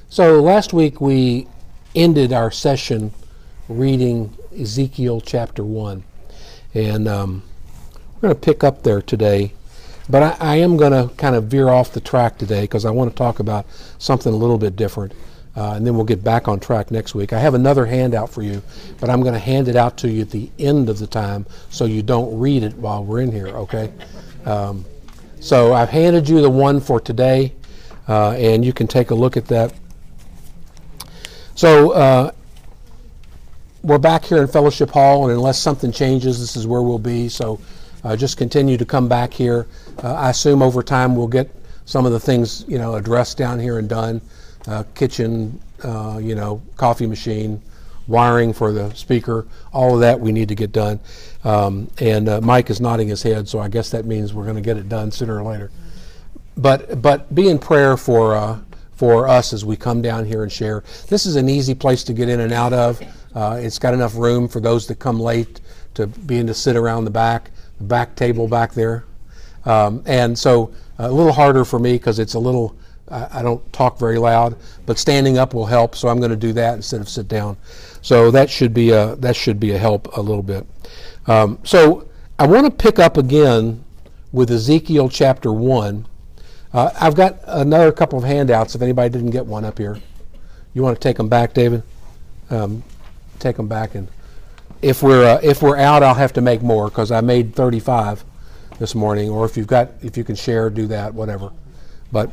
So last week we ended our session reading Ezekiel chapter 1. And we're going to pick up there today. But I am going to kind of veer off the track today because I want to talk about something a little bit different. And then we'll get back on track next week. I have another handout for you, but I'm going to hand it out to you at the end of the time so you don't read it while we're in here, okay? So I've handed you the one for today, and you can take a look at that. So we're back here in Fellowship Hall, and unless something changes, this is where we'll be. So just continue to come back here. I assume over time we'll get some of the things, addressed down here and done. Kitchen, coffee machine, wiring for the speaker, all of that we need to get done. And Mike is nodding his head, so I guess that means we're going to get it done sooner or later. But be in prayer for us as we come down here and share. This is an easy place to get in and out of. It's got enough room for those that come late to be able to sit around the back table back there. And so a little harder for me because it's a little, I don't talk very loud, but standing up will help. So I'm going to do that instead of sit down. So that should be a help a little bit. So I want to pick up again with Ezekiel chapter 1. I've got another couple of handouts if anybody didn't get one up here. You want to take them back, David? Take them back, and if we're out, I'll have to make more because I made 35 this morning. Or if you can share, do that, whatever. But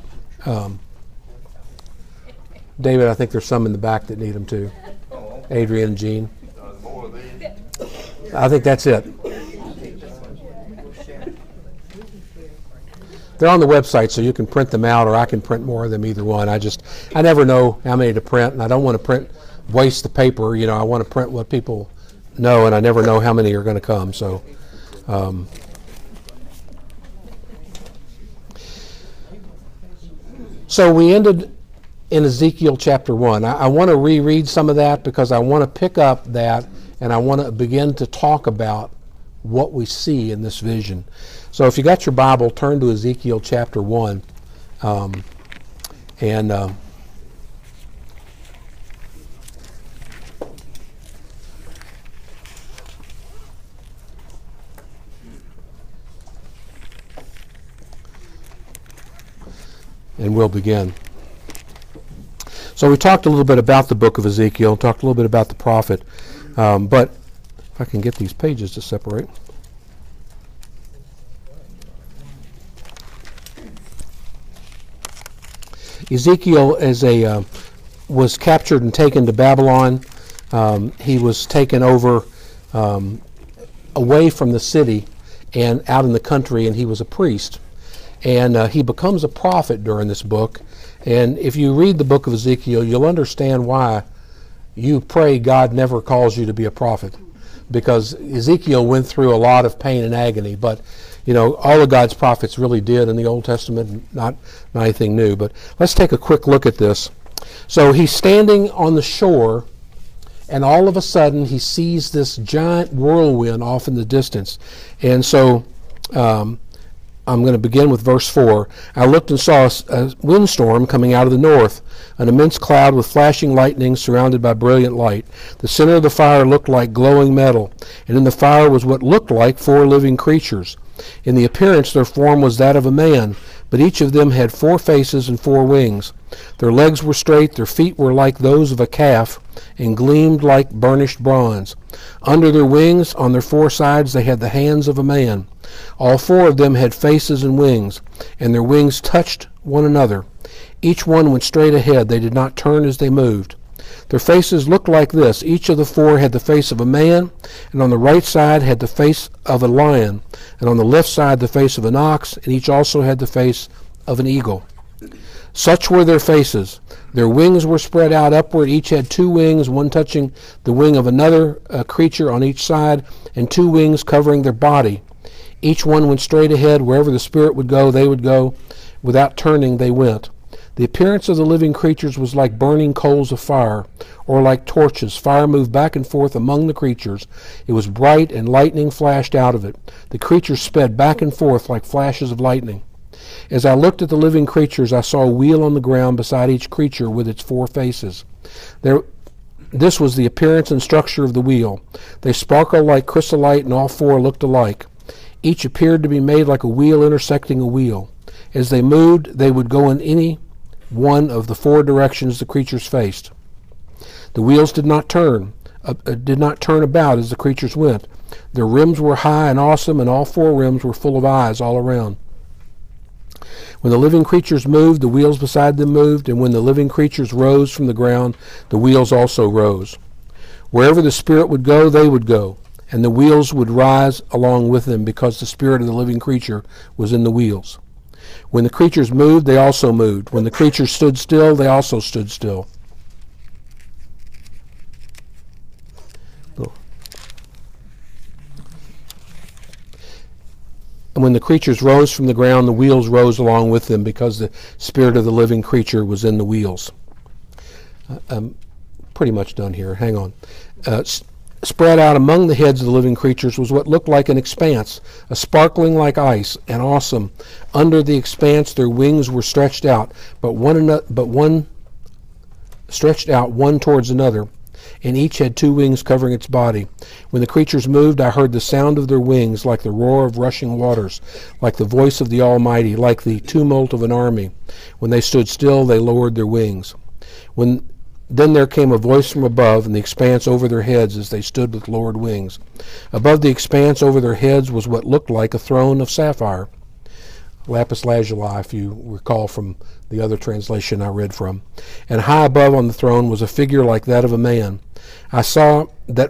David, I think there's some in the back that need them too. Adrian and Jean. I think that's it. They're on the website, so you can print them out, or I can print more of them, either one. I never know how many to print, and I don't want to waste the paper. I want to print what people know, and I never know how many are going to come. So, so we ended in Ezekiel chapter 1. I want to reread some of that because I want to pick up that, and I want to begin to talk about what we see in this vision. So if you got your Bible, turn to Ezekiel chapter 1. And we'll begin. So we talked a little bit about the book of Ezekiel, talked a little bit about the prophet, but if I can get these pages to separate. Ezekiel was captured and taken to Babylon. He was taken over away from the city and out in the country, and he was a priest. And he becomes a prophet during this book. And if you read the book of Ezekiel, you'll understand why you pray God never calls you to be a prophet. Because Ezekiel went through a lot of pain and agony, but all of God's prophets really did in the Old Testament, not anything new. But let's take a quick look at this. So he's standing on the shore, and all of a sudden he sees this giant whirlwind off in the distance. And so I'm going to begin with verse 4. I looked and saw a windstorm coming out of the north, an immense cloud with flashing lightning surrounded by brilliant light. The center of the fire looked like glowing metal, and in the fire was what looked like 4 living creatures. In the appearance their form was that of a man, but each of them had 4 faces and 4 wings. Their legs were straight, their feet were like those of a calf, and gleamed like burnished bronze. Under their wings, on their 4 sides, they had the hands of a man. All 4 of them had faces and wings, and their wings touched one another. Each one went straight ahead. They did not turn as they moved. Their faces looked like this. Each of the 4 had the face of a man, and on the right side had the face of a lion, and on the left side the face of an ox, and each also had the face of an eagle. Such were their faces. Their wings were spread out upward. Each had 2 wings, one touching the wing of another creature on each side, and 2 wings covering their body. Each one went straight ahead. Wherever the Spirit would go, they would go. Without turning, they went. The appearance of the living creatures was like burning coals of fire, or like torches. Fire moved back and forth among the creatures. It was bright, and lightning flashed out of it. The creatures sped back and forth like flashes of lightning. As I looked at the living creatures, I saw a wheel on the ground beside each creature with its 4 faces. This was the appearance and structure of the wheel. They sparkled like chrysolite, and all 4 looked alike. Each appeared to be made like a wheel intersecting a wheel. As they moved, they would go in any one of the 4 directions the creatures faced. The wheels did not turn about as the creatures went. Their rims were high and awesome, and all 4 rims were full of eyes all around. When the living creatures moved, the wheels beside them moved, and when the living creatures rose from the ground, the wheels also rose. Wherever the Spirit would go, they would go, and the wheels would rise along with them, because the spirit of the living creature was in the wheels. When the creatures moved, they also moved. When the creatures stood still, they also stood still. And when the creatures rose from the ground, the wheels rose along with them, because the spirit of the living creature was in the wheels. I'm pretty much done here. Hang on. Spread out among the heads of the living creatures was what looked like an expanse, a sparkling like ice, and awesome. Under the expanse their wings were stretched out, but one stretched out one towards another, and each had 2 wings covering its body. When the creatures moved, I heard the sound of their wings, like the roar of rushing waters, like the voice of the Almighty, like the tumult of an army. When they stood still, they lowered their wings. Then there came a voice from above, and the expanse over their heads as they stood with lowered wings. Above the expanse over their heads was what looked like a throne of sapphire, lapis lazuli, if you recall from the other translation I read from. And high above on the throne was a figure like that of a man. I saw that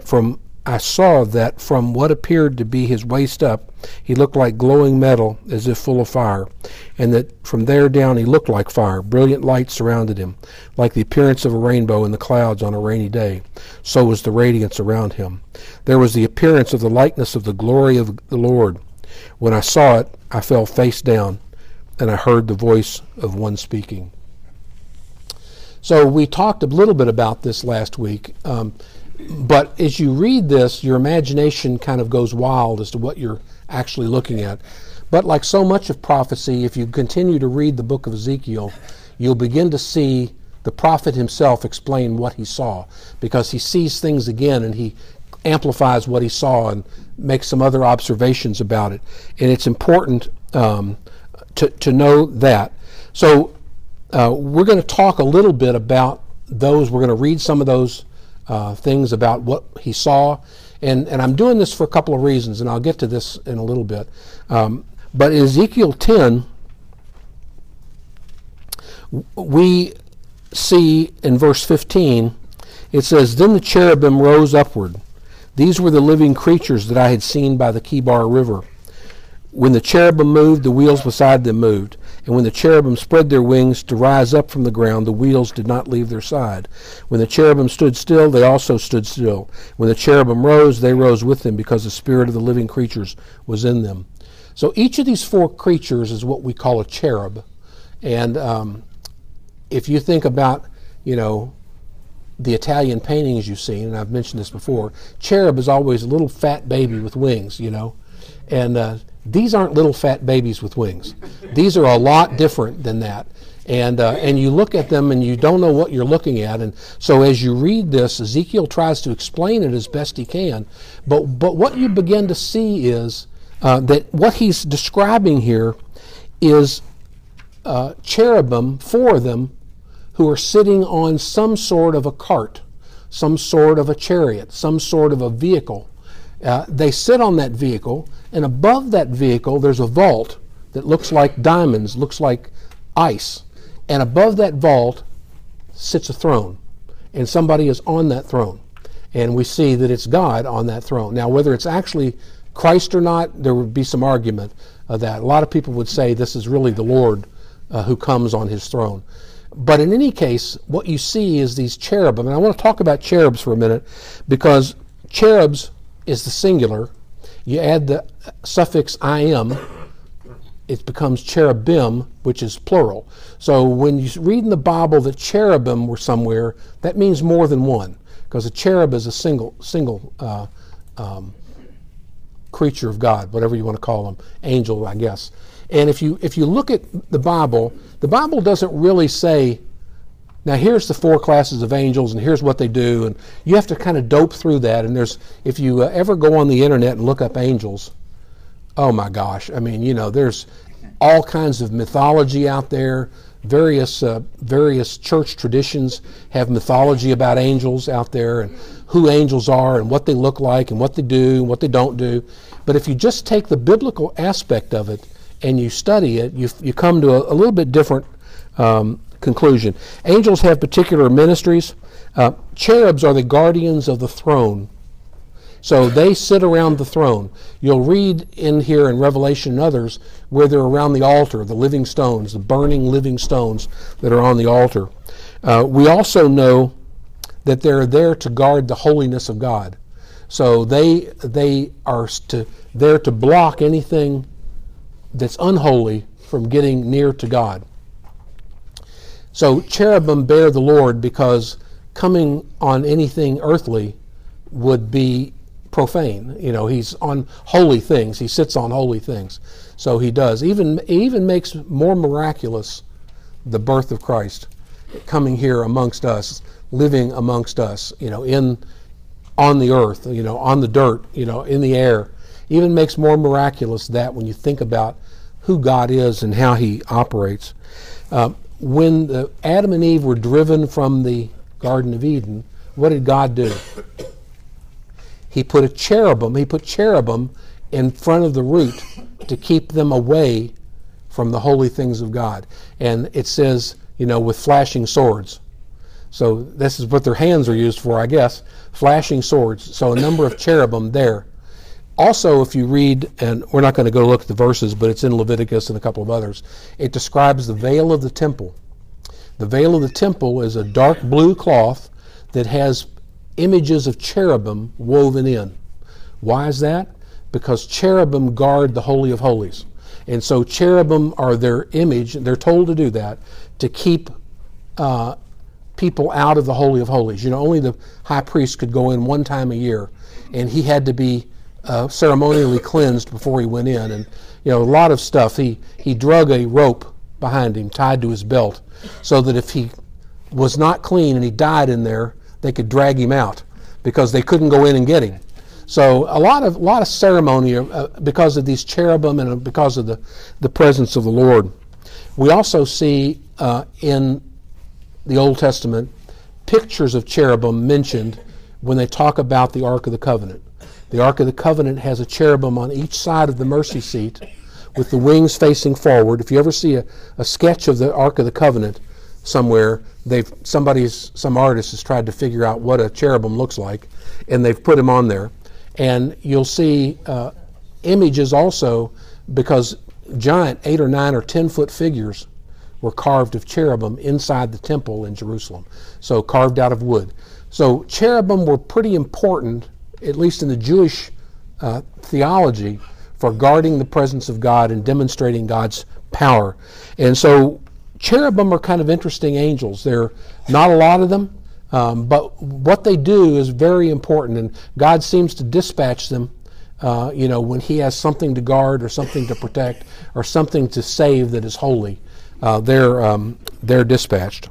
from what appeared to be his waist up, he looked like glowing metal, as if full of fire, and that from there down he looked like fire. Brilliant light surrounded him, like the appearance of a rainbow in the clouds on a rainy day. So was the radiance around him. There was the appearance of the likeness of the glory of the Lord. When I saw it, I fell face down, and I heard the voice of one speaking. So we talked a little bit about this last week, but as you read this, your imagination kind of goes wild as to what you're actually looking at. But like so much of prophecy, if you continue to read the book of Ezekiel, you'll begin to see the prophet himself explain what he saw, because he sees things again and he amplifies what he saw and makes some other observations about it. And it's important to know that. So we're going to talk a little bit about those. We're going to read some of those things about what he saw. And I'm doing this for a couple of reasons, and I'll get to this in a little bit. But in Ezekiel 10, we see in verse 15, it says, "Then the cherubim rose upward. These were the living creatures that I had seen by the Kebar River. When the cherubim moved, the wheels beside them moved. And when the cherubim spread their wings to rise up from the ground, the wheels did not leave their side. When the cherubim stood still, they also stood still. When the cherubim rose, they rose with them, because the spirit of the living creatures was in them." So each of these 4 creatures is what we call a cherub. And if you think about, the Italian paintings you've seen, and I've mentioned this before, cherub is always a little fat baby with wings, And these aren't little fat babies with wings. These are a lot different than that. And you look at them and you don't know what you're looking at. And so as you read this, Ezekiel tries to explain it as best he can. But what you begin to see is that what he's describing here is cherubim, 4 of them, who are sitting on some sort of a cart, some sort of a chariot, some sort of a vehicle. They sit on that vehicle, and above that vehicle there's a vault that looks like diamonds, looks like ice. And above that vault sits a throne, and somebody is on that throne. And we see that it's God on that throne. Now, whether it's actually Christ or not, there would be some argument of that. A lot of people would say this is really the Lord who comes on his throne. But in any case, what you see is these cherubim. And I want to talk about cherubs for a minute, because cherubs is the singular. You add the suffix im, it becomes cherubim, which is plural. So when you read in the Bible that cherubim were somewhere, that means more than one, because a cherub is a single creature of God, whatever you want to call them, angel, I guess. And if you look at the Bible doesn't really say, now here's the 4 classes of angels and here's what they do, and you have to kind of dope through that. And if you ever go on the internet and look up angels, oh my gosh, I mean, there's all kinds of mythology out there. Various church traditions have mythology about angels out there, and who angels are and what they look like and what they do and what they don't do. But if you just take the biblical aspect of it and you study it, you come to a little bit different conclusion. Angels have particular ministries. Cherubs are the guardians of the throne. So they sit around the throne. You'll read in here in Revelation and others where they're around the altar, the living stones, the burning living stones that are on the altar. We also know that they're there to guard the holiness of God. So they are there to block anything that's unholy from getting near to God. So cherubim bear the Lord because coming on anything earthly would be profane. He's on holy things. He sits on holy things. So he does. He even makes more miraculous the birth of Christ, coming here amongst us, living amongst us, on the earth, on the dirt, in the air. Even makes more miraculous that when you think about who God is and how he operates. When Adam and Eve were driven from the Garden of Eden, what did God do? He put cherubim in front of the root to keep them away from the holy things of God. And it says, with flashing swords. So this is what their hands are used for, I guess, flashing swords. So a number of cherubim there. Also, if you read, and we're not going to go look at the verses, but it's in Leviticus and a couple of others, it describes the veil of the temple. The veil of the temple is a dark blue cloth that has images of cherubim woven in. Why is that? Because cherubim guard the Holy of Holies. And so cherubim are their image, they're told to do that, to keep people out of the Holy of Holies. Only the high priest could go in one time a year, and he had to be ceremonially cleansed before he went in. And a lot of stuff. He drug a rope behind him, tied to his belt, so that if he was not clean and he died in there, they could drag him out because they couldn't go in and get him. So a lot of ceremony because of these cherubim and because of the presence of the Lord. We also see in the Old Testament pictures of cherubim mentioned when they talk about the Ark of the Covenant. The Ark of the Covenant has a cherubim on each side of the mercy seat with the wings facing forward. If you ever see a sketch of the Ark of the Covenant somewhere, some artist has tried to figure out what a cherubim looks like, and they've put him on there. And you'll see images also, because giant 8 or 9 or 10 foot figures were carved of cherubim inside the temple in Jerusalem, so carved out of wood. So cherubim were pretty important, at least in the Jewish theology, for guarding the presence of God and demonstrating God's power. And so cherubim are kind of interesting angels. There are not a lot of them, but what they do is very important, and God seems to dispatch them when he has something to guard or something to protect or something to save that is holy. They're dispatched.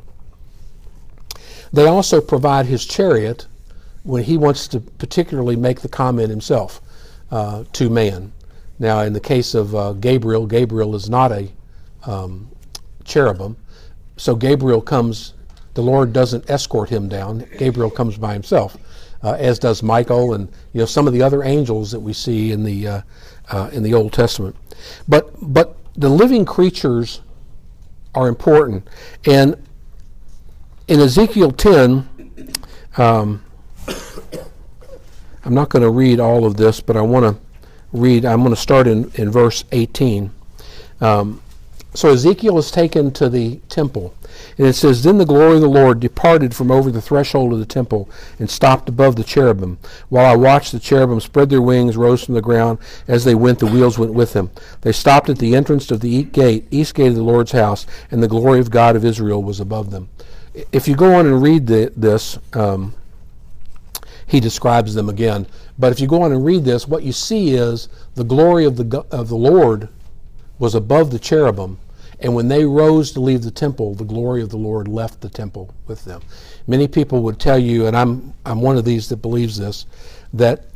They also provide his chariot when he wants to particularly make the comment himself to man. Now, in the case of Gabriel is not a cherubim, so Gabriel comes. The Lord doesn't escort him down. Gabriel comes by himself, as does Michael and some of the other angels that we see in the Old Testament. But the living creatures are important, and in Ezekiel 10, I'm not going to read all of this, but I want to read. I'm going to start in verse 18. So Ezekiel is taken to the temple, and it says, "Then the glory of the Lord departed from over the threshold of the temple and stopped above the cherubim. While I watched, the cherubim spread their wings, rose from the ground. As they went, the wheels went with them. They stopped at the entrance of the east gate of the Lord's house, and the glory of God of Israel was above them." If you go on and read this, he describes them again. But if you go on and read this, what you see is the glory of the Lord was above the cherubim, and when they rose to leave the temple, the glory of the Lord left the temple with them. Many people would tell you, and I'm one of these that believes this, that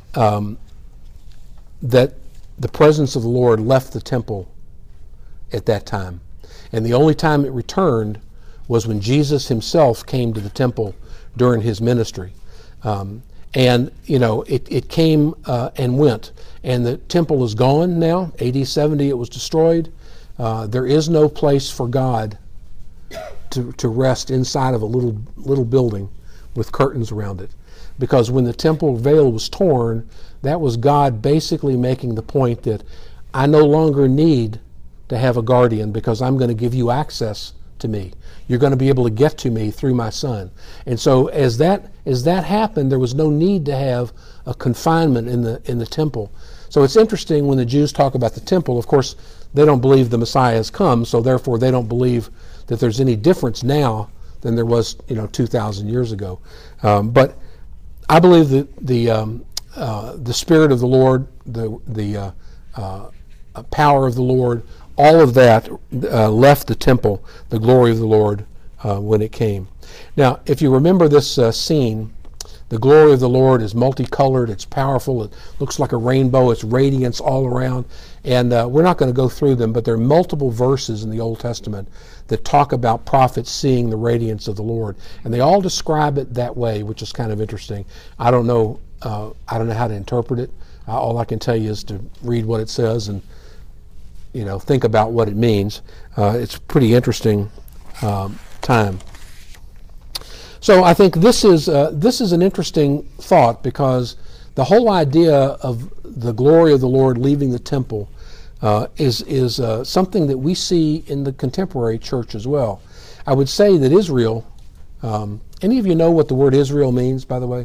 that the presence of the Lord left the temple at that time. And the only time it returned was when Jesus himself came to the temple during his ministry. And, it came and went. And the temple is gone now. AD 70, it was destroyed. There is no place for God to rest inside of a little building with curtains around it. Because when the temple veil was torn, that was God basically making the point that I no longer need to have a guardian because I'm going to give you access to me. You're going to be able to get to me through my Son. And so as that happened, there was no need to have a confinement in the temple. So it's interesting when the Jews talk about the temple. Of course, they don't believe the Messiah has come, so therefore they don't believe that there's any difference now than there was 2,000 years ago. But I believe that the Spirit of the Lord, the power of the Lord, all of that left the temple, the glory of the Lord, when it came. Now, if you remember this scene, the glory of the Lord is multicolored, it's powerful, it looks like a rainbow, it's radiance all around. And we're not going to go through them, but there are multiple verses in the Old Testament that talk about prophets seeing the radiance of the Lord. And they all describe it that way, which is kind of interesting. I don't know how to interpret it. All I can tell you is to read what it says and think about what it means. It's a pretty interesting time. So I think this is an interesting thought, because the whole idea of the glory of the Lord leaving the temple is something that we see in the contemporary church as well. I would say that Israel, any of you know what the word Israel means, by the way?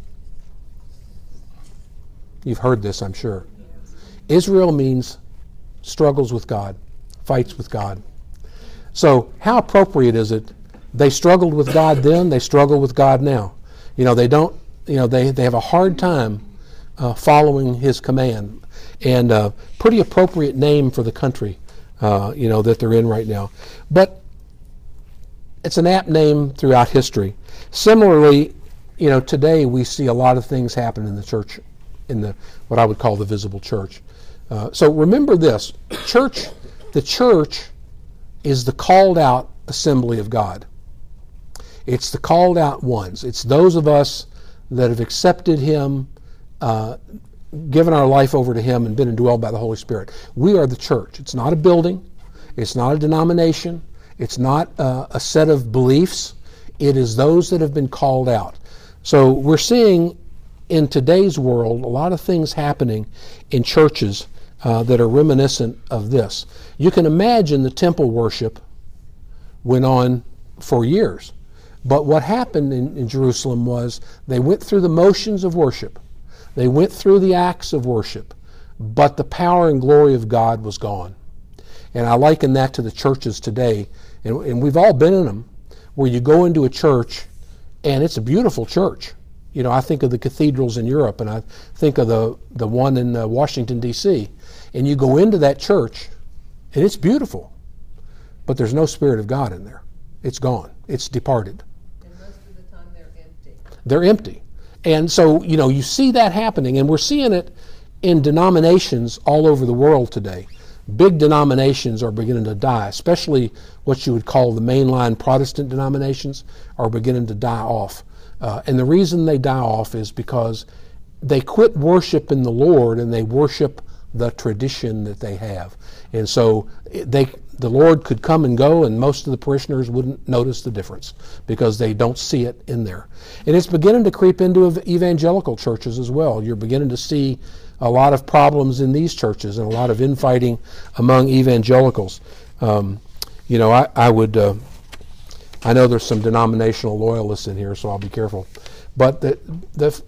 You've heard this, I'm sure. Israel means struggles with God, fights with God. So how appropriate is it? They struggled with God then, they struggle with God now. They don't, they have a hard time following his command. And pretty appropriate name for the country, that they're in right now. But it's an apt name throughout history. Similarly, today we see a lot of things happen in the church, in what I would call the visible church. So remember this, the church is the called out assembly of God. It's the called out ones. It's those of us that have accepted him, given our life over to him, and been indwelled by the Holy Spirit. We are the church. It's not a building. It's not a denomination. It's not a set of beliefs. It is those that have been called out. So we're seeing in today's world a lot of things happening in churches that are reminiscent of this. You can imagine the temple worship went on for years. But what happened in Jerusalem was they went through the motions of worship. They went through the acts of worship, but the power and glory of God was gone. And I liken that to the churches today, and we've all been in them, where you go into a church and it's a beautiful church. I think of the cathedrals in Europe, and I think of the one in Washington, D.C., and you go into that church and it's beautiful, but there's no Spirit of God in there. It's gone. It's departed. And most of the time they're empty. They're empty. And so, you see that happening, and we're seeing it in denominations all over the world today. Big denominations are beginning to die, especially what you would call the mainline Protestant denominations are beginning to die off. And the reason they die off is because they quit worshiping the Lord and they worship the tradition that they have. And so the Lord could come and go, and most of the parishioners wouldn't notice the difference because they don't see it in there. And it's beginning to creep into evangelical churches as well. You're beginning to see a lot of problems in these churches and a lot of infighting among evangelicals. I know there's some denominational loyalists in here, so I'll be careful. But the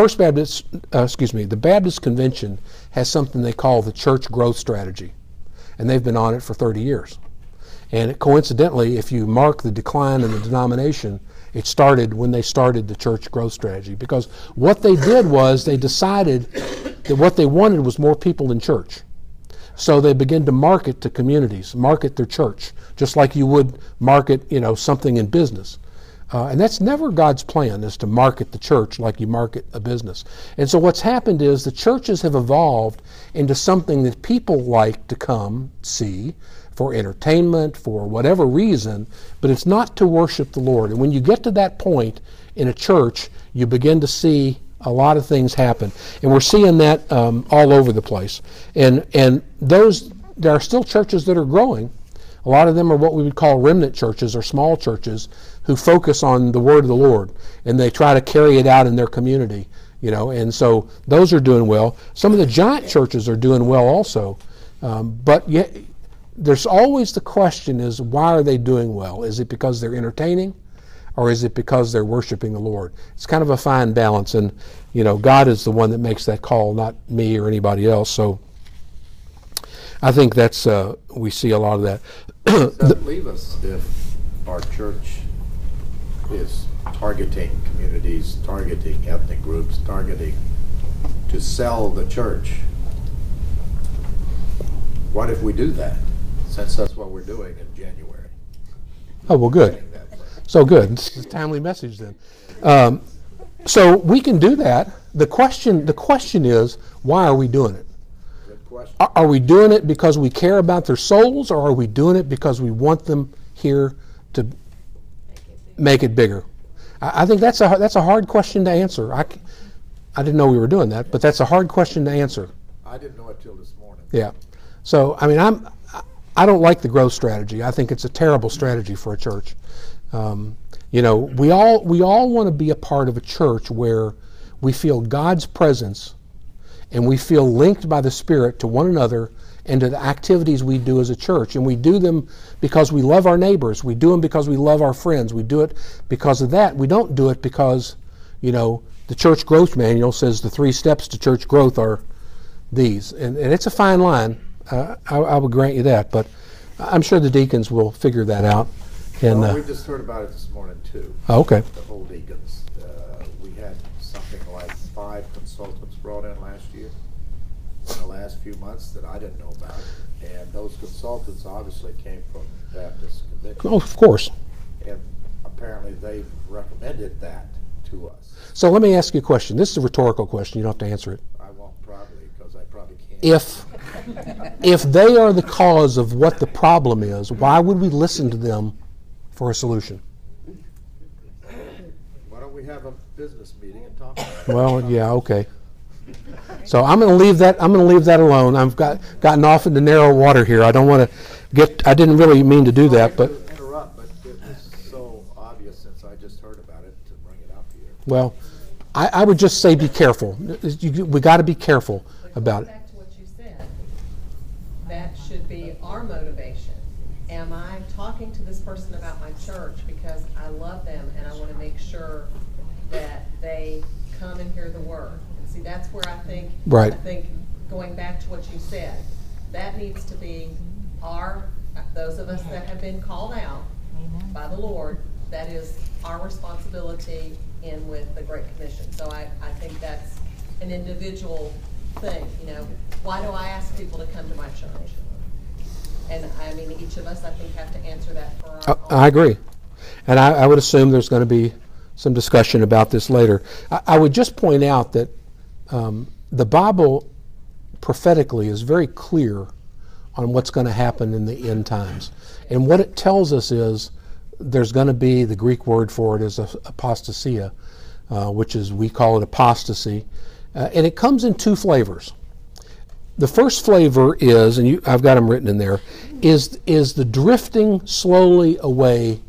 Baptist Convention has something they call the Church Growth Strategy, and they've been on it for 30 years. And coincidentally, if you mark the decline in the denomination, it started when they started the Church Growth Strategy, because what they did was they decided that what they wanted was more people in church. So they begin to market to communities, market their church, just like you would market, something in business. And that's never God's plan, is to market the church like you market a business. And so what's happened is the churches have evolved into something that people like to come see for entertainment, for whatever reason, but it's not to worship the Lord. And when you get to that point in a church, you begin to see a lot of things happen. And we're seeing that all over the place. And there are still churches that are growing. A lot of them are what we would call remnant churches or small churches who focus on the word of the Lord, and they try to carry it out in their community, and so those are doing well. Some of the giant churches are doing well also, but yet there's always the question is, why are they doing well? Is it because they're entertaining, or is it because they're worshiping the Lord? It's kind of a fine balance, and God is the one that makes that call, not me or anybody else. So I think that's we see a lot of that. Does that leave us if our church is targeting communities, targeting ethnic groups, targeting to sell the church? What if we do that, since that's what we're doing in January? Oh, well, good. So good. This is a timely message then. So we can do that. The question is, why are we doing it? Good question. Are we doing it because we care about their souls, or are we doing it because we want them here to make it bigger? I think that's a hard question to answer. I didn't know we were doing that, but that's a hard question to answer. I didn't know it till this morning. Yeah. So I don't like the growth strategy. I think it's a terrible strategy for a church. We all want to be a part of a church where we feel God's presence and we feel linked by the Spirit to one another and to the activities we do as a church. And we do them because we love our neighbors. We do them because we love our friends. We do it because of that. We don't do it because, the church growth manual says the 3 steps to church growth are these. And it's a fine line. I will grant you that. But I'm sure the deacons will figure that out. And Well, we just heard about it this morning too. Okay. The whole deacons. We had something like 5 consultants brought in last year, in the last few months, that I didn't know about. And those consultants obviously came from Baptist conviction. Oh, of course. And apparently they recommended that to us. So let me ask you a question. This is a rhetorical question. You don't have to answer it. I won't probably, because I probably can't. If they are the cause of what the problem is, why would we listen to them for a solution? Why don't we have a business meeting and talk about it? Well, yeah, okay. So I'm going to leave that. I'm going to leave that alone. I've gotten off into narrow water here. I don't want to get. I didn't really mean to do that, but Interrupt, but it was so obvious since I just heard about it to bring it up here. well, I would just say be careful. We got to be careful about it. Back to what you said, that should be our motivation. Am I talking to this person about my church because I love them and I want to make sure that they come and hear the word? And see, that's where I think, Right. I think going back to what you said, that needs to be those of us that have been called out by the Lord, that is our responsibility in with the Great Commission. So I think that's an individual thing, why do I ask people to come to my church? And I mean, each of us, I think, have to answer that for our own. I agree, and I would assume there's going to be some discussion about this later. I would just point out that the Bible prophetically is very clear on what's going to happen in the end times, and what it tells us is there's going to be, the Greek word for it is apostasia, which is, we call it apostasy, and it comes in 2 flavors. The first flavor is, and I've got them written in there, is the drifting slowly away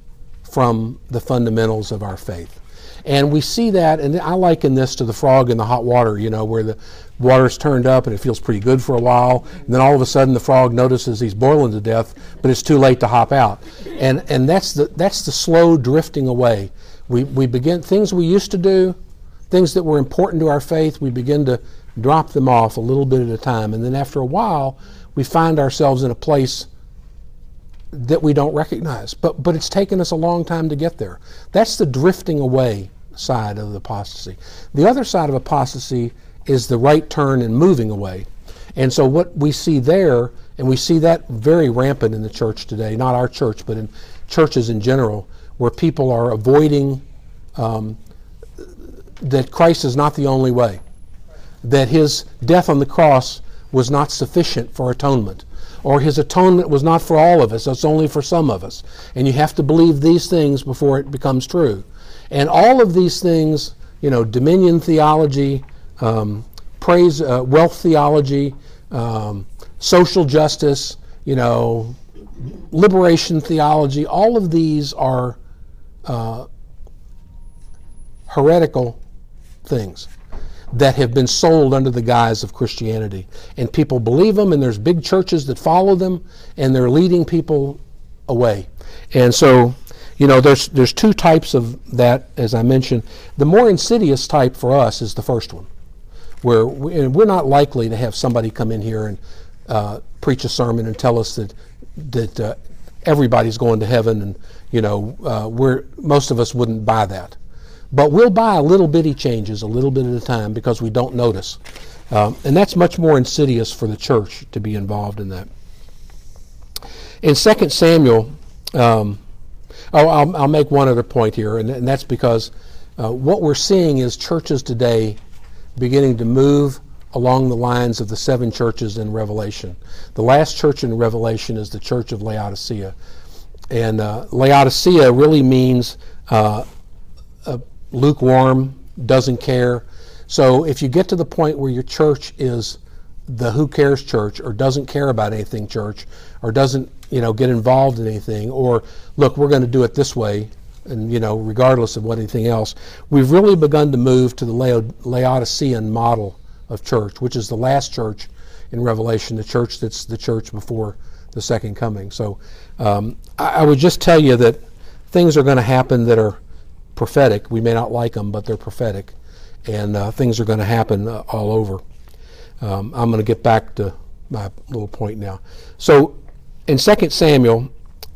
from the fundamentals of our faith. And we see that, and I liken this to the frog in the hot water, where the water's turned up and it feels pretty good for a while, and then all of a sudden the frog notices he's boiling to death, but it's too late to hop out. And that's the slow drifting away. We begin, things we used to do, things that were important to our faith, we begin to drop them off a little bit at a time, and then after a while we find ourselves in a place that we don't recognize, but it's taken us a long time to get there. That's the drifting away side of the apostasy. The other side of apostasy is the right turn and moving away, And so what we see there, and we see that very rampant in the church today, not our church, but in churches in general, where people are avoiding that Christ is not the only way, that his death on the cross was not sufficient for atonement, or his atonement was not for all of us, it's only for some of us. And you have to believe these things before it becomes true. And all of these things, dominion theology, wealth theology, social justice, liberation theology, all of these are heretical things that have been sold under the guise of Christianity. And people believe them, and there's big churches that follow them, and they're leading people away. And so, there's two types of that, as I mentioned. The more insidious type for us is the first one, where we're not likely to have somebody come in here and preach a sermon and tell us that everybody's going to heaven, and most of us wouldn't buy that. But we'll buy little bitty changes a little bit at a time because we don't notice. And that's much more insidious for the church to be involved in that. In 2 Samuel, I'll make one other point here, and that's because what we're seeing is churches today beginning to move along the lines of the 7 churches in Revelation. The last church in Revelation is the church of Laodicea. And Laodicea really means lukewarm, doesn't care. So if you get to the point where your church is the who cares church, or doesn't care about anything church, or doesn't get involved in anything, or look, we're going to do it this way, and regardless of what anything else, we've really begun to move to the Laodicean model of church, which is the last church in Revelation, the church that's the church before the second coming. So I would just tell you that things are going to happen that are prophetic. We may not like them, but they're prophetic, and things are going to happen all over. I'm going to get back to my little point now. So in 2 Samuel,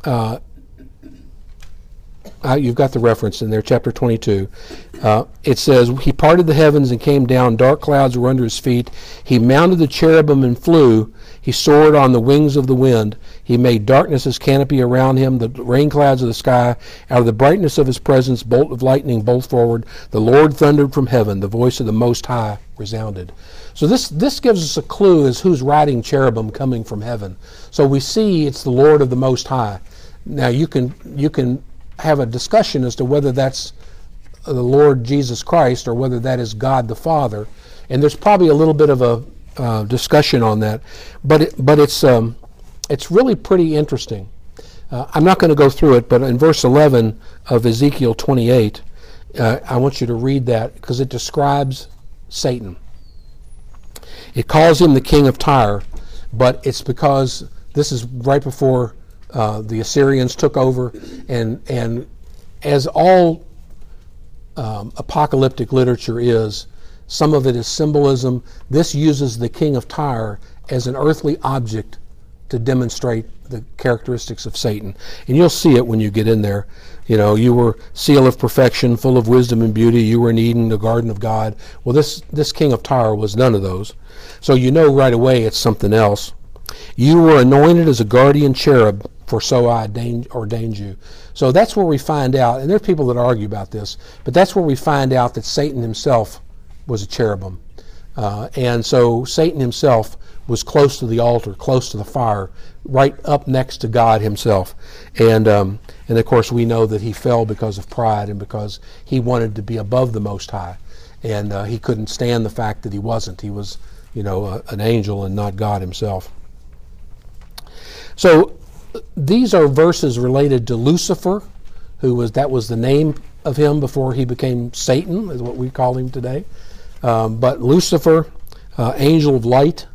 you've got the reference in there, chapter 22. It says, he parted the heavens and came down. Dark clouds were under his feet. He mounted the cherubim and flew. He soared on the wings of the wind. He made darkness his canopy around him, the rain clouds of the sky. Out of the brightness of his presence, bolt of lightning, bolt forward. The Lord thundered from heaven. The voice of the Most High resounded. So this gives us a clue as who's riding cherubim coming from heaven. So we see it's the Lord of the Most High. Now you can have a discussion as to whether that's the Lord Jesus Christ or whether that is God the Father, and there's probably a little bit of a discussion on that, but it's really pretty interesting. I'm not going to go through it, but in verse 11 of Ezekiel 28, I want you to read that because it describes Satan. It calls him the king of Tyre, but it's because this is right before the Assyrians took over, and as all apocalyptic literature is, some of it is symbolism. This uses the king of Tyre as an earthly object to demonstrate the characteristics of Satan. And you'll see it when you get in there. You were seal of perfection, full of wisdom and beauty. You were in Eden, the garden of God. Well, this king of Tyre was none of those. So right away it's something else. You were anointed as a guardian cherub, for so I ordained you. So that's where we find out, and there are people that argue about this, but that's where we find out that Satan himself was a cherubim. And so Satan himself was close to the altar, close to the fire, right up next to God himself. And of course we know that he fell because of pride and because he wanted to be above the Most High. And he couldn't stand the fact that he wasn't. He was, an angel and not God himself. So these are verses related to Lucifer, that was the name of him before he became Satan, is what we call him today. But Lucifer, angel of light.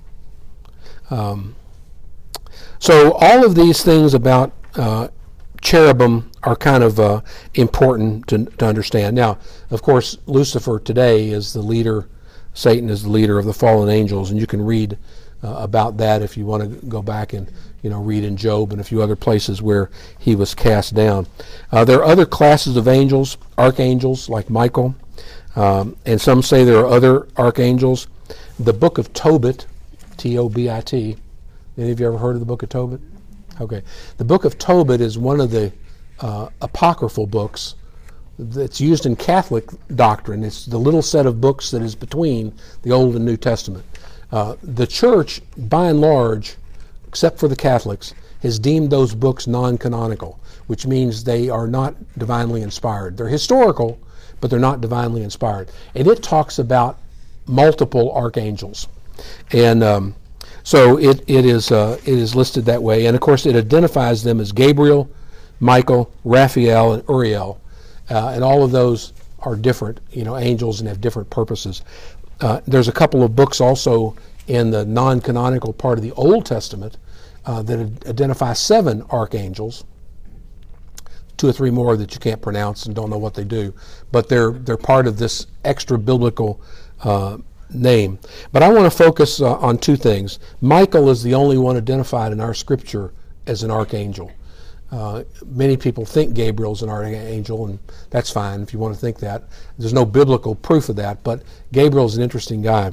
So all of these things about cherubim are kind of important to understand. Now, of course, Lucifer today is the leader. Satan is the leader of the fallen angels, and you can read about that if you want to go back and read in Job and a few other places where he was cast down. There are other classes of angels, archangels like Michael, and some say there are other archangels. The book of Tobit Tobit. Any of you ever heard of the book of Tobit? Okay. The book of Tobit is one of the apocryphal books that's used in Catholic doctrine. It's the little set of books that is between the Old and New Testament. The church, by and large, except for the Catholics, has deemed those books non-canonical, which means they are not divinely inspired. They're historical, but they're not divinely inspired. And it talks about multiple archangels. And so it is listed that way. And of course it identifies them as Gabriel, Michael, Raphael, and Uriel. And all of those are different, angels and have different purposes. There's a couple of books also in the non-canonical part of the Old Testament that identify 7 archangels, 2 or 3 more that you can't pronounce and don't know what they do, but they're part of this extra biblical name. But I want to focus on 2 things. Michael is the only one identified in our scripture as an archangel. Many people think Gabriel's an archangel, and that's fine if you want to think that. There's no biblical proof of that, but Gabriel's an interesting guy.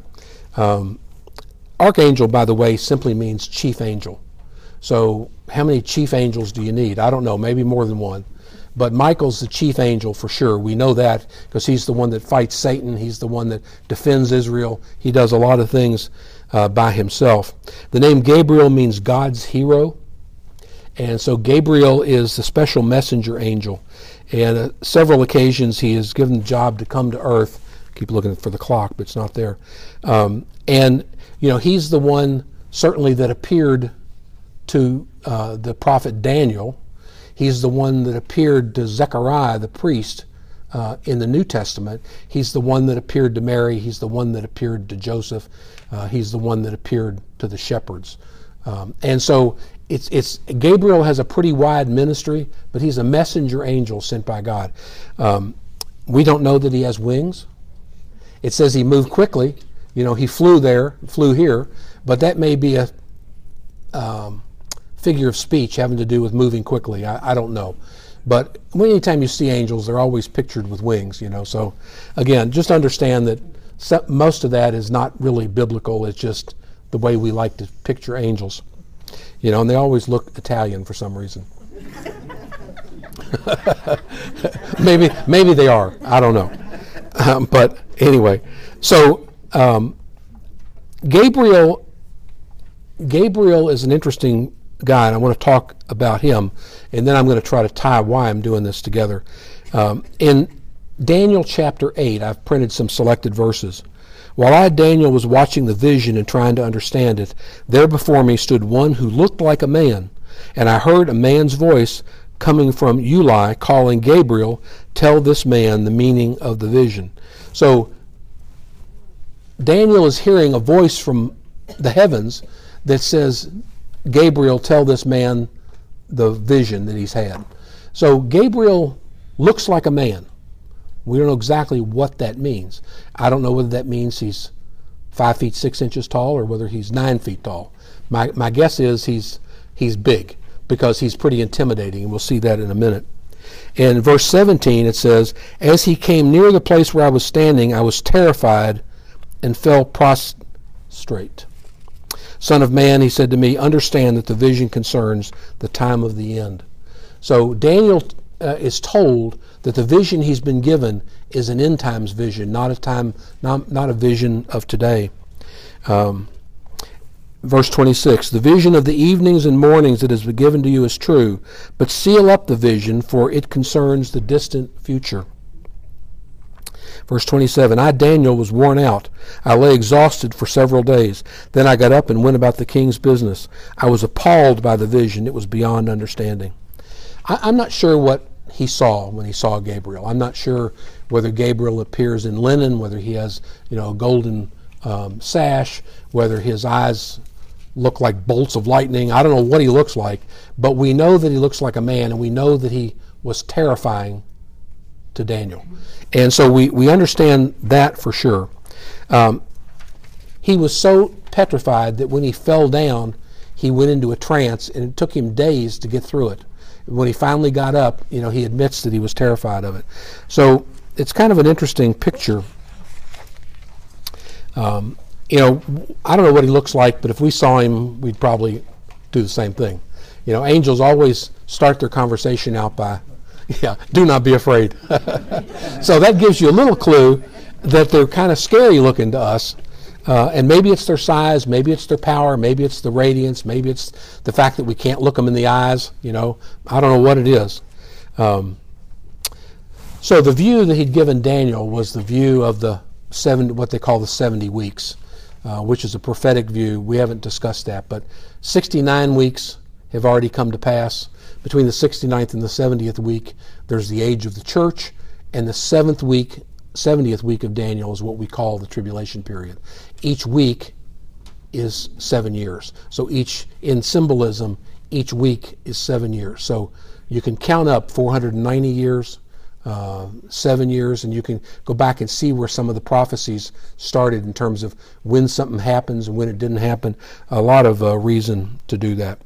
Archangel, by the way, simply means chief angel. So how many chief angels do you need? I don't know, maybe more than one. But Michael's the chief angel for sure. We know that because he's the one that fights Satan. He's the one that defends Israel. He does a lot of things by himself. The name Gabriel means God's hero. And so Gabriel is the special messenger angel. And several occasions he is given the job to come to earth. Keep looking for the clock, but it's not there. And he's the one certainly that appeared to the prophet Daniel. He's the one that appeared to Zechariah, the priest, in the New Testament. He's the one that appeared to Mary. He's the one that appeared to Joseph. He's the one that appeared to the shepherds. And so it's Gabriel has a pretty wide ministry, but he's a messenger angel sent by God. We don't know that he has wings. It says he moved quickly. He flew here, but that may be a figure of speech having to do with moving quickly. I don't know. But anytime you see angels, they're always pictured with wings, So again, just understand that most of that is not really biblical. It's just the way we like to picture angels. And they always look Italian for some reason. maybe they are. I don't know. But anyway, so Gabriel is an interesting guy, and I want to talk about him, and then I'm going to try to tie why I'm doing this together. In Daniel chapter 8, I've printed some selected verses. While I, Daniel, was watching the vision and trying to understand it, there before me stood one who looked like a man, and I heard a man's voice coming from Uli calling Gabriel, tell this man the meaning of the vision. So Daniel is hearing a voice from the heavens that says, Gabriel, tell this man the vision that he's had. So Gabriel looks like a man. We don't know exactly what that means. I don't know whether that means he's 5 feet 6 inches tall or whether he's 9 feet tall. My guess is he's big because he's pretty intimidating, and we'll see that in a minute. In verse 17 it says, as he came near the place where I was standing, I was terrified and fell prostrate. Son of man, he said to me, understand that the vision concerns the time of the end. So Daniel is told that the vision he's been given is an end times vision, not a vision of today. Verse 26, the vision of the evenings and mornings that has been given to you is true, but seal up the vision, for it concerns the distant future. Verse 27, I, Daniel, was worn out. I lay exhausted for several days. Then I got up and went about the king's business. I was appalled by the vision. It was beyond understanding. I'm not sure what he saw when he saw Gabriel. I'm not sure whether Gabriel appears in linen, whether he has a golden sash, whether his eyes look like bolts of lightning. I don't know what he looks like, but we know that he looks like a man, and we know that he was terrifying to Daniel. And so we understand that for sure. He was so petrified that when he fell down, he went into a trance, and it took him days to get through it. When he finally got up, he admits that he was terrified of it. So it's kind of an interesting picture. I don't know what he looks like, but if we saw him, we'd probably do the same thing. Angels always start their conversation out by, do not be afraid. So that gives you a little clue that they're kind of scary looking to us. And maybe it's their size, maybe it's their power, maybe it's the radiance, maybe it's the fact that we can't look them in the eyes. I don't know what it is. So the view that he'd given Daniel was the view of what they call the 70 weeks, which is a prophetic view. We haven't discussed that, but 69 weeks have already come to pass. Between the 69th and the 70th week, there's the age of the church, and the 70th week of Daniel is what we call the tribulation period. Each week is 7 years. So in symbolism, each week is 7 years. So you can count up 490 years, 7 years, and you can go back and see where some of the prophecies started in terms of when something happens and when it didn't happen. A lot of reason to do that.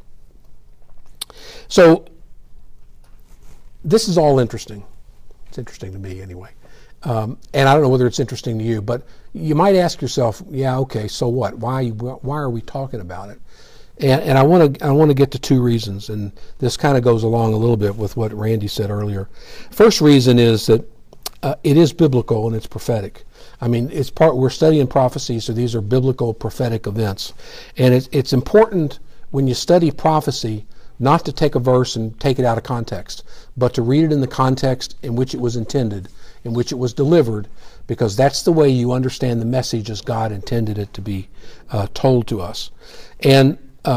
So this is all interesting. It's interesting to me anyway. And I don't know whether it's interesting to you, but you might ask yourself, okay, so what? Why are we talking about it? And I want to get to two reasons, and this kind of goes along a little bit with what Randy said earlier. First reason is that it is biblical and it's prophetic. I mean, we're studying prophecy, so these are biblical prophetic events, and it's important when you study prophecy not to take a verse and take it out of context, but to read it in the context in which it was intended, in which it was delivered, because that's the way you understand the message as God intended it to be told to us. And,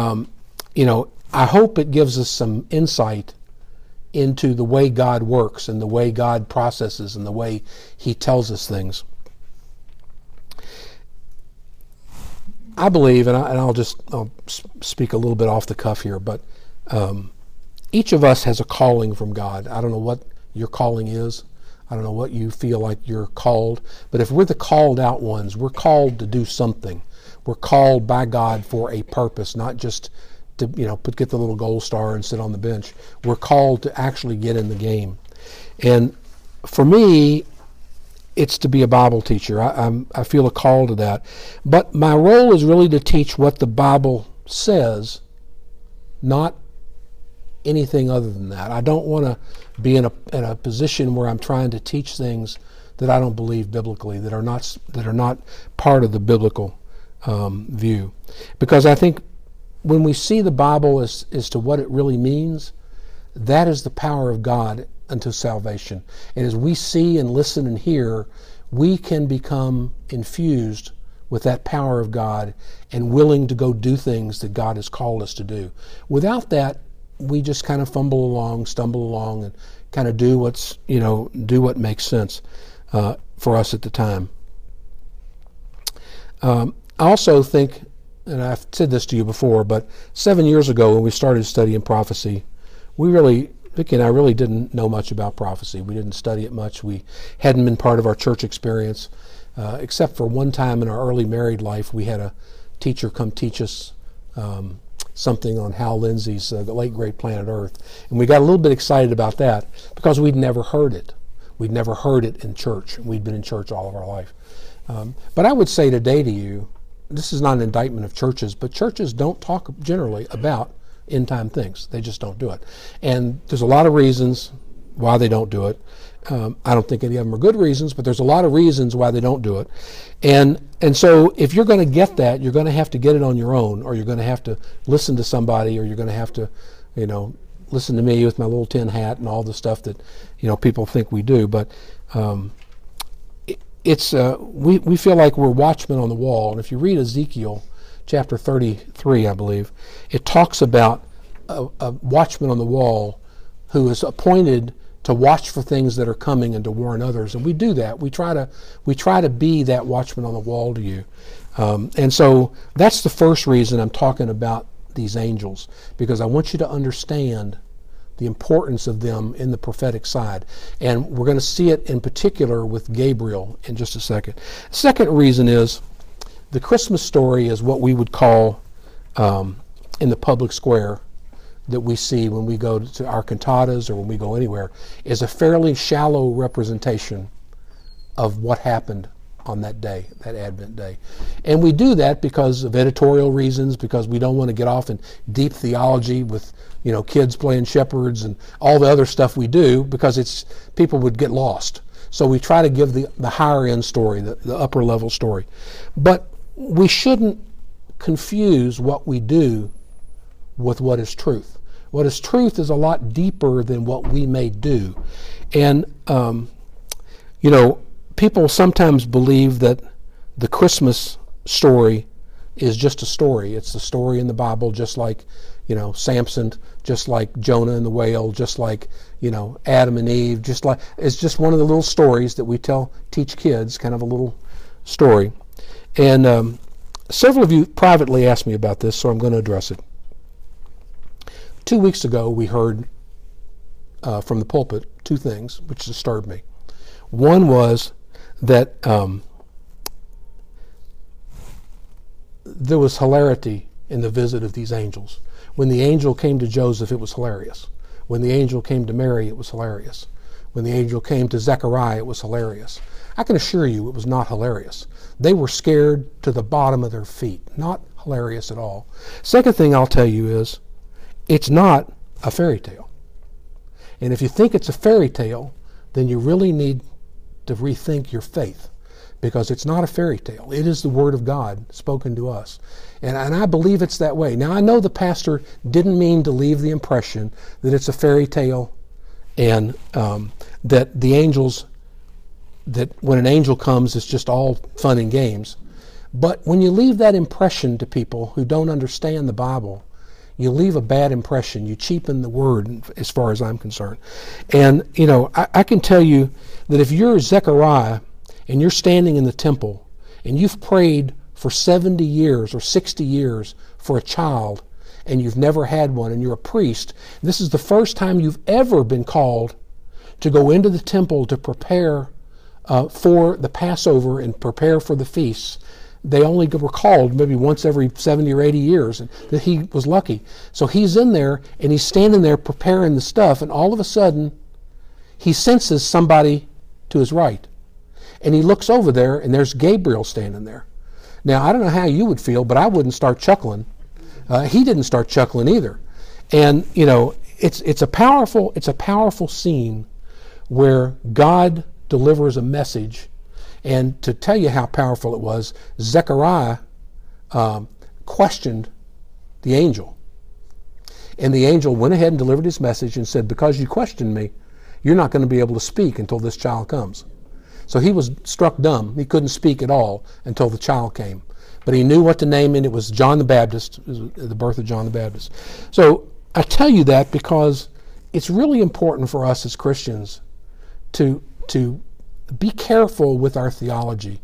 I hope it gives us some insight into the way God works and the way God processes and the way He tells us things. I believe, and I'll speak a little bit off the cuff here, but each of us has a calling from God. I don't know what your calling is. I don't know what you feel like you're called, but if we're the called out ones, we're called to do something. We're called by God for a purpose, not just to get the little gold star and sit on the bench. We're called to actually get in the game. And for me, it's to be a Bible teacher. I feel a call to that. But my role is really to teach what the Bible says, not anything other than that. I don't want to be in a position where I'm trying to teach things that I don't believe biblically, that are not part of the biblical view. Because I think when we see the Bible as to what it really means, that is the power of God unto salvation. And as we see and listen and hear, we can become infused with that power of God and willing to go do things that God has called us to do. Without that, we just kind of stumble along, and kind of do what makes sense for us at the time. I also think, and I've said this to you before, but 7 years ago when we started studying prophecy, Vicki and I really didn't know much about prophecy. We didn't study it much. We hadn't been part of our church experience, except for one time in our early married life, we had a teacher come teach us something on Hal Lindsey's The Late Great Planet Earth. And we got a little bit excited about that because we'd never heard it. We'd never heard it in church. We'd been in church all of our life. But I would say today to you, this is not an indictment of churches, but churches don't talk generally about end time things. They just don't do it. And there's a lot of reasons why they don't do it. I don't think any of them are good reasons, but there's a lot of reasons why they don't do it. And so if you're going to get that, you're going to have to get it on your own, or you're going to have to listen to somebody, or you're going to have to, listen to me with my little tin hat and all the stuff that, people think we do. But we feel like we're watchmen on the wall. And if you read Ezekiel chapter 33, I believe, it talks about a watchman on the wall who is appointed to watch for things that are coming and to warn others. And we do that. We try to be that watchman on the wall to you. And so that's the first reason I'm talking about these angels, because I want you to understand the importance of them in the prophetic side. And we're going to see it in particular with Gabriel in just a second. Second reason is the Christmas story is what we would call in the public square that we see when we go to our cantatas or when we go anywhere, is a fairly shallow representation of what happened on that day, that Advent day. And we do that because of editorial reasons, because we don't want to get off in deep theology with, kids playing shepherds and all the other stuff we do, because people would get lost. So we try to give the higher end story, the upper level story. But we shouldn't confuse what we do with what is truth. What is truth is a lot deeper than what we may do. And, people sometimes believe that the Christmas story is just a story. It's a story in the Bible, just like, Samson, just like Jonah and the whale, just like, Adam and Eve, it's just one of the little stories that we teach kids, kind of a little story. And several of you privately asked me about this, so I'm going to address it. 2 weeks ago, we heard from the pulpit two things which disturbed me. One was that there was hilarity in the visit of these angels. When the angel came to Joseph, it was hilarious. When the angel came to Mary, it was hilarious. When the angel came to Zechariah, it was hilarious. I can assure you it was not hilarious. They were scared to the bottom of their feet. Not hilarious at all. Second thing I'll tell you is, it's not a fairy tale. And if you think it's a fairy tale, then you really need to rethink your faith, because it's not a fairy tale. It is the Word of God spoken to us. And I believe it's that way. Now, I know the pastor didn't mean to leave the impression that it's a fairy tale and that the angels, that when an angel comes, it's just all fun and games. But when you leave that impression to people who don't understand the Bible, you leave a bad impression. You cheapen the Word, as far as I'm concerned. And, I can tell you that if you're Zechariah and you're standing in the temple and you've prayed for 70 years or 60 years for a child and you've never had one, and you're a priest, this is the first time you've ever been called to go into the temple to prepare for the Passover and prepare for the feasts. They only were called maybe once every 70 or 80 years, and that he was lucky. So he's in there, and he's standing there preparing the stuff, and all of a sudden, he senses somebody to his right. And he looks over there, and there's Gabriel standing there. Now, I don't know how you would feel, but I wouldn't start chuckling. He didn't start chuckling either. And, it's a powerful scene where God delivers a message. And to tell you how powerful it was, Zechariah questioned the angel. And the angel went ahead and delivered his message and said, because you questioned me, you're not going to be able to speak until this child comes. So he was struck dumb. He couldn't speak at all until the child came. But he knew what to name it. It was John the Baptist, the birth of John the Baptist. So I tell you that because it's really important for us as Christians to be careful with our theology.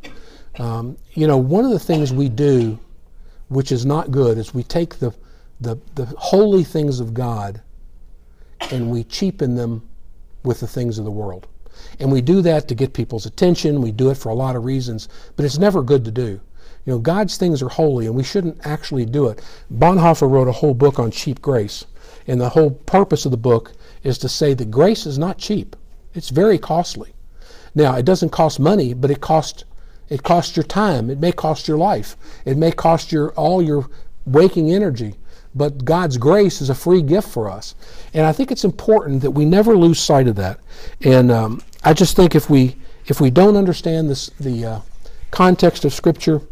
One of the things we do, which is not good, is we take the holy things of God and we cheapen them with the things of the world. And we do that to get people's attention. We do it for a lot of reasons, but it's never good to do. God's things are holy, and we shouldn't actually do it. Bonhoeffer wrote a whole book on cheap grace, and the whole purpose of the book is to say that grace is not cheap. It's very costly. Now, it doesn't cost money, but it costs your time. It may cost your life. It may cost all your waking energy. But God's grace is a free gift for us. And I think it's important that we never lose sight of that. And I just think if we don't understand the context of Scripture,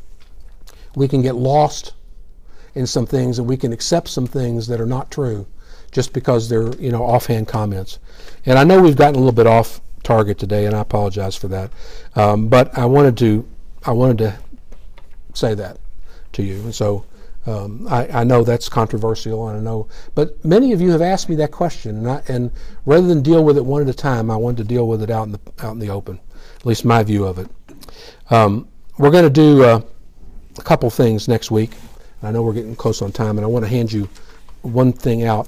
we can get lost in some things, and we can accept some things that are not true just because they're offhand comments. And I know we've gotten a little bit off target today, and I apologize for that. But I wanted to say that to you. And so I know that's controversial, and I know, but many of you have asked me that question, and rather than deal with it one at a time, I wanted to deal with it out in the open. At least my view of it. We're going to do a couple things next week. I know we're getting close on time, and I want to hand you one thing out.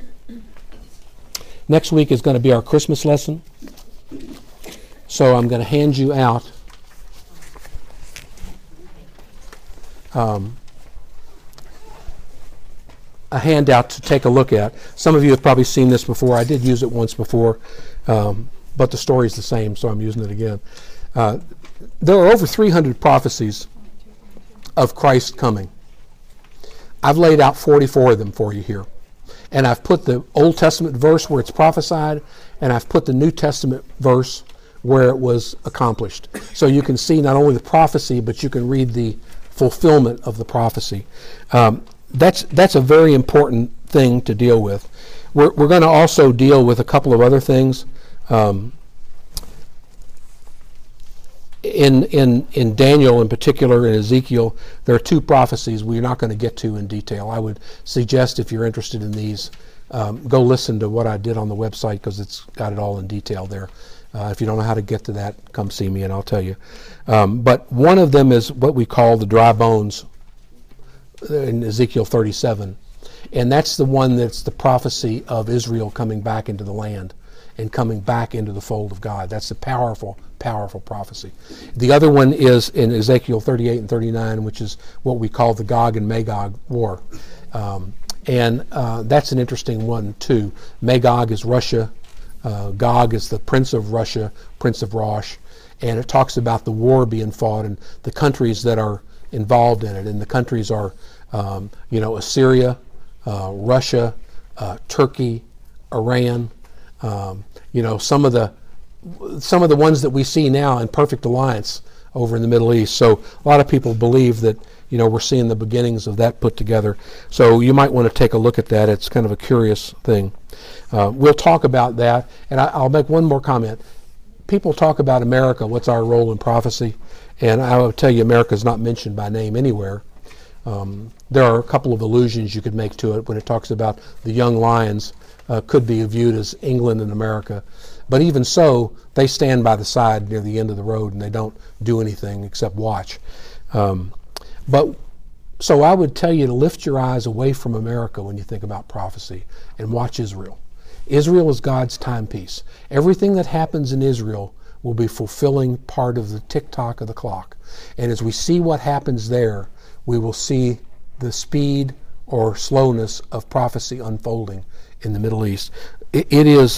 Next week is going to be our Christmas lesson. So I'm going to hand you out a handout to take a look at. Some of you have probably seen this before. I did use it once before, but the story's the same, so I'm using it again. There are over 300 prophecies of Christ coming. I've laid out 44 of them for you here. And I've put the Old Testament verse where it's prophesied, and I've put the New Testament verse where it was accomplished. So you can see not only the prophecy, but you can read the fulfillment of the prophecy. That's a very important thing to deal with. We're going to also deal with a couple of other things. In Daniel in particular, in Ezekiel, there are two prophecies we're not going to get to in detail. I would suggest, if you're interested in these, go listen to what I did on the website, because it's got it all in detail there. If you don't know how to get to that, come see me and I'll tell you. But one of them is what we call the dry bones in Ezekiel 37. And that's the one that's the prophecy of Israel coming back into the land and coming back into the fold of God. That's a powerful, powerful prophecy. The other one is in Ezekiel 38 and 39, which is what we call the Gog and Magog war. And that's an interesting one too. Magog is Russia. Gog is the prince of Russia, prince of Rosh. And it talks about the war being fought and the countries that are involved in it. And the countries are, Assyria, Russia, Turkey, Iran. Some of the ones that we see now in perfect alliance over in the Middle East. So a lot of people believe that we're seeing the beginnings of that put together. So you might want to take a look at that. It's kind of a curious thing. We'll talk about that, and I'll make one more comment. People talk about America, what's our role in prophecy, and I will tell you America is not mentioned by name anywhere. There are a couple of allusions you could make to it when it talks about the young lions could be viewed as England and America. But even so, they stand by the side near the end of the road and they don't do anything except watch. So I would tell you to lift your eyes away from America when you think about prophecy and watch Israel. Israel is God's timepiece. Everything that happens in Israel will be fulfilling part of the tick-tock of the clock. And as we see what happens there, we will see the speed or slowness of prophecy unfolding in the Middle East. It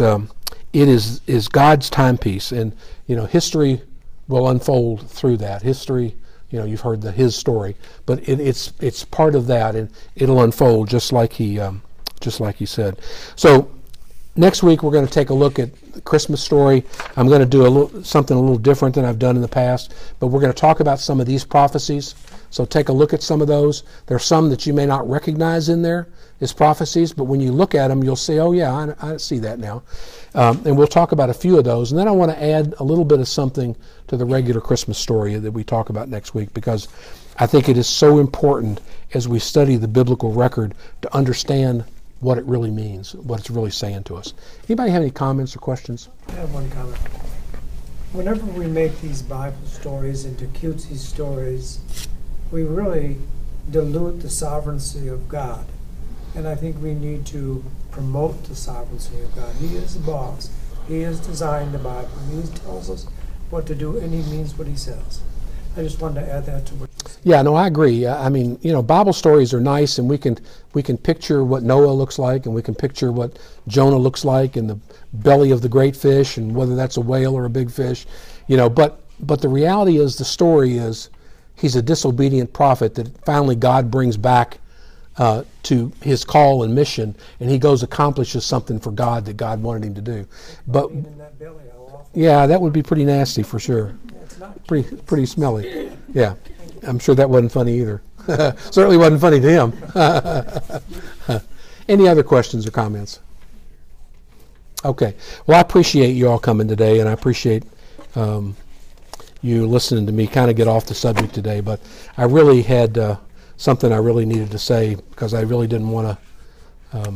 is God's timepiece, and history will unfold through that. History, you've heard his story, but it's part of that, and it'll unfold just like he said. So next week we're going to take a look at the Christmas story. I'm going to do something a little different than I've done in the past, but we're going to talk about some of these prophecies. So take a look at some of those. There's some that you may not recognize in there as prophecies, but when you look at them, you'll say, oh yeah, I see that now. And we'll talk about a few of those. And then I want to add a little bit of something to the regular Christmas story that we talk about next week, because I think it is so important as we study the biblical record to understand what it really means, what it's really saying to us. Anybody have any comments or questions? I have one comment. Whenever we make these Bible stories into cutesy stories, we really dilute the sovereignty of God. And I think we need to promote the sovereignty of God. He is the boss. He has designed the Bible. He tells us what to do, and he means what he says. I just wanted to add that to what you said. Yeah, no, I agree. I mean, Bible stories are nice, and we can picture what Noah looks like, and we can picture what Jonah looks like in the belly of the great fish, and whether that's a whale or a big fish, But the reality is, the story is, he's a disobedient prophet that finally God brings back to his call and mission, and he goes accomplishes something for God that God wanted him to do. But Being in that belly, how awful. yeah, that would be pretty nasty for sure. Yeah, it's not Pretty smelly. Yeah, I'm sure that wasn't funny either. Certainly wasn't funny to him. Any other questions or comments? Okay. Well, I appreciate you all coming today, and I appreciate you listening to me kind of get off the subject today. But I really had something I really needed to say, because I really didn't want to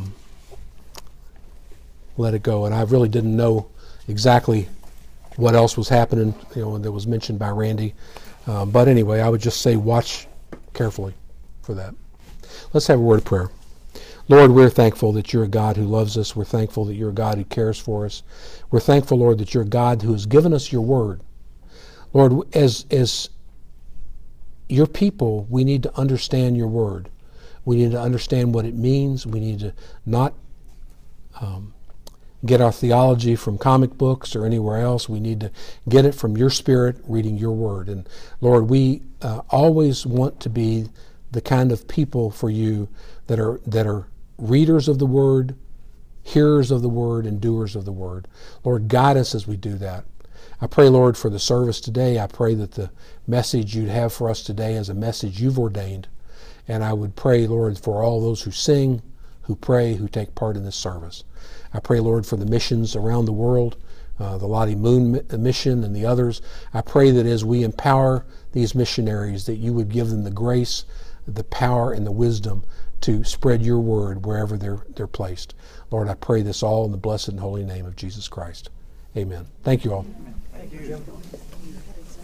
let it go, and I really didn't know exactly what else was happening, that was mentioned by Randy. But anyway, I would just say watch carefully for that. Let's have a word of prayer. Lord, we're thankful that you're a God who loves us. We're thankful that you're a God who cares for us. We're thankful, Lord, that you're a God who has given us your word. Lord, as your people, we need to understand your word. We need to understand what it means. We need to not get our theology from comic books or anywhere else. We need to get it from your Spirit, reading your Word. And Lord, we always want to be the kind of people for you that are readers of the Word, hearers of the Word, and doers of the Word. Lord, guide us as we do that. I pray, Lord, for the service today. I pray that the message you'd have for us today is a message you've ordained. And I would pray, Lord, for all those who sing, who pray, who take part in this service. I pray, Lord, for the missions around the world, the Lottie Moon mission and the others. I pray that as we empower these missionaries, that you would give them the grace, the power, and the wisdom to spread your word wherever they're placed. Lord, I pray this all in the blessed and holy name of Jesus Christ. Amen. Thank you all. Thank you, Jim.